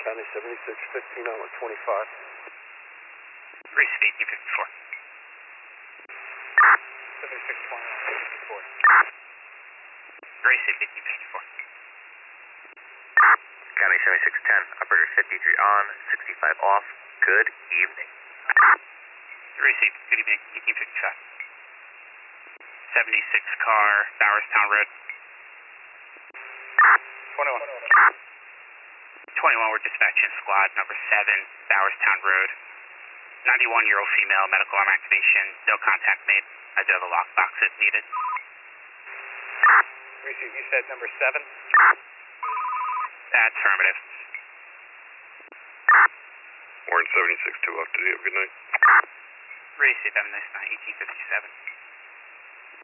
County 7615 on 25. Receive 1854. 7620 on 54. Receive 1854. County 7610, operator 53 on, 65 off. Good evening. Receive. Good evening. 1855. 76 car, Bowerstown Road. 21. 21, we're dispatching squad number 7, Bowerstown Road. 91-year-old female, medical arm activation, no contact made. I do have a lockbox if needed. Receive, you said number 7? That's affirmative. Warren 76 2 off. Did you have a good night? Receive, have a nice night. 1857.